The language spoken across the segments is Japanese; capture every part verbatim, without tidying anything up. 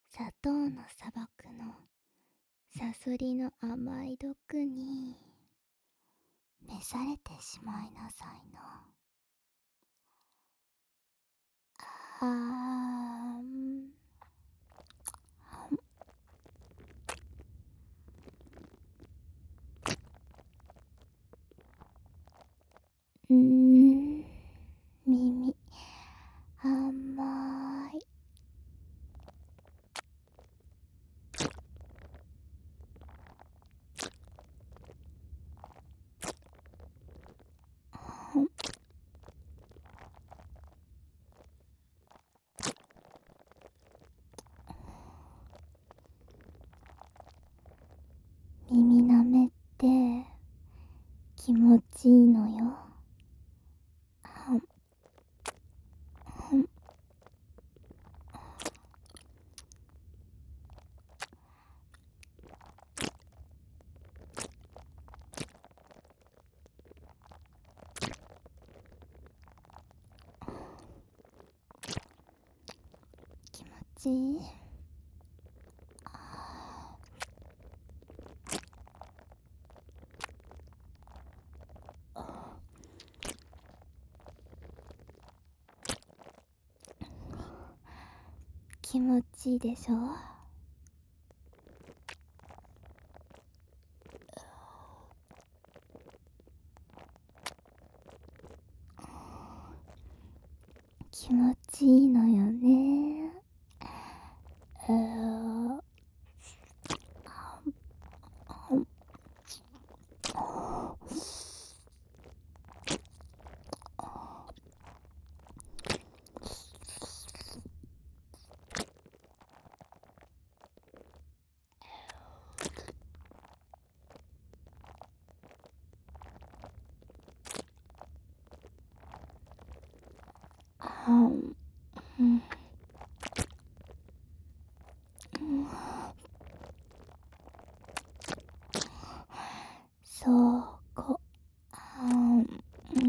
砂糖の砂漠のサソリの甘い毒に召されてしまいなさいな。あーん。うーん、耳、甘い。耳舐めって気持ちいいのよ。はんはん。気持ちいい。気持ちいいでしょ。気持ちいいのよね。うーはん。うん。そうこ。はん。うん。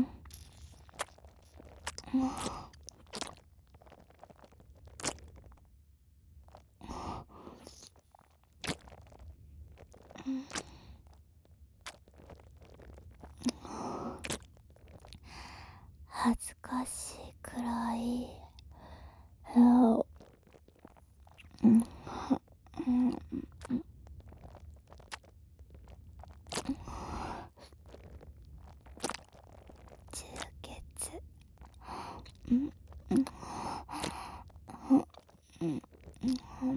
恥ずかしいくらい。ううん。うん。充血。うん。うん。うん。うん。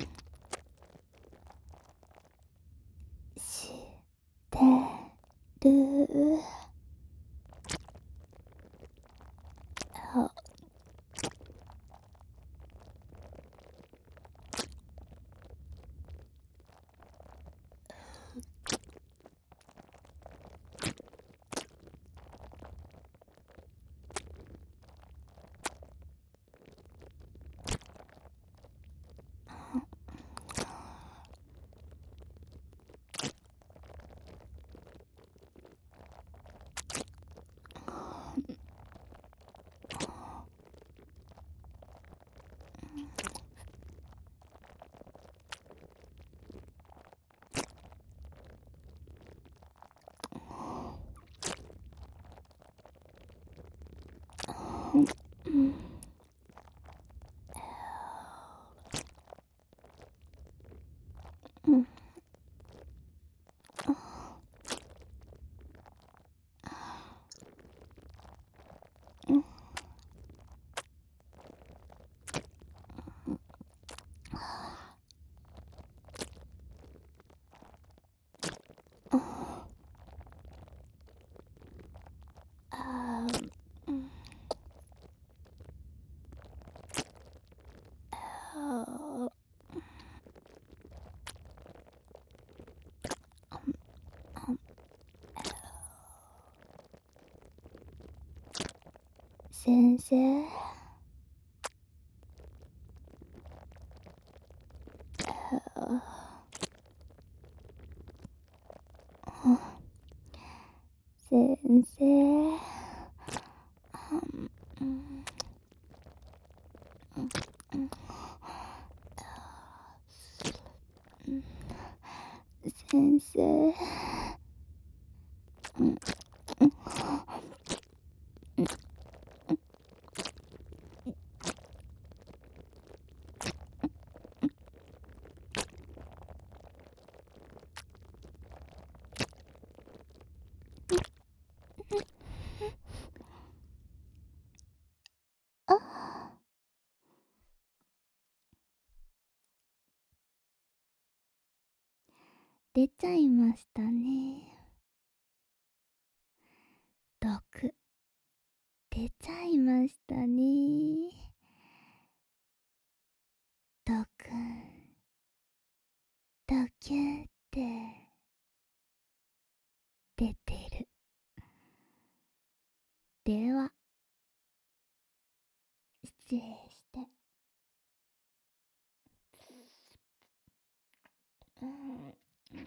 してる。あ、うん。うん。うん。あー、うん。あー、先生。先生。うん。うん。 先生。うん、うん、あ、出ちゃいましたね。毒、出ちゃいましたね。毒、ドキュって出てる。では、失礼して。うん、うん、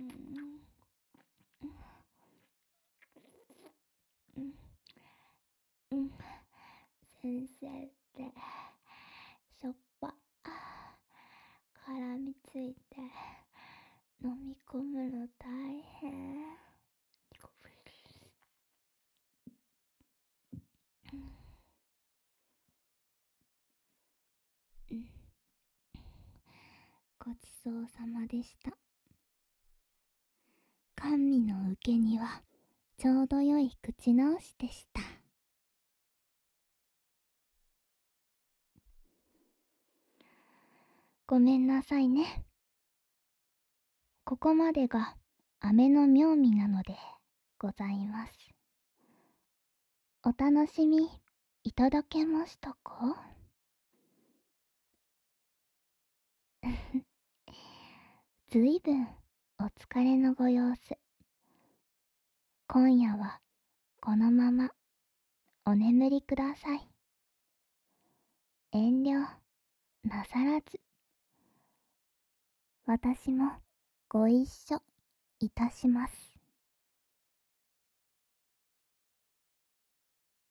うん、うん、先生ってしょっぱ絡みついて飲み込むの大変。うん、ごちそうさまでした。甘味の受けにはちょうど良い口直しでした。ごめんなさいね。ここまでが飴の妙味なのでございます。お楽しみいただけましたか？ずいぶんお疲れのご様子。今夜はこのままお眠りください。遠慮なさらず。私もご一緒いたします。